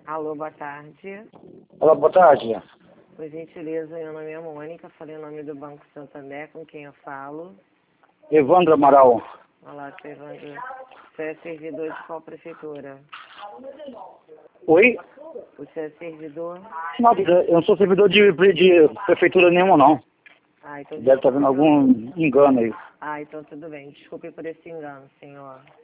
Alô, boa tarde. Olá, boa tarde. Por gentileza, meu nome é Mônica, falei o nome do Banco Santander, com quem eu falo. Evandro Amaral. Olá, seu Evandro. Você é servidor de qual prefeitura? Oi? Você é servidor? Não, eu não sou servidor de prefeitura nenhuma, não. Ah, então Deve estar havendo algum engano aí. Ah, então tudo bem. Desculpe por esse engano, senhor.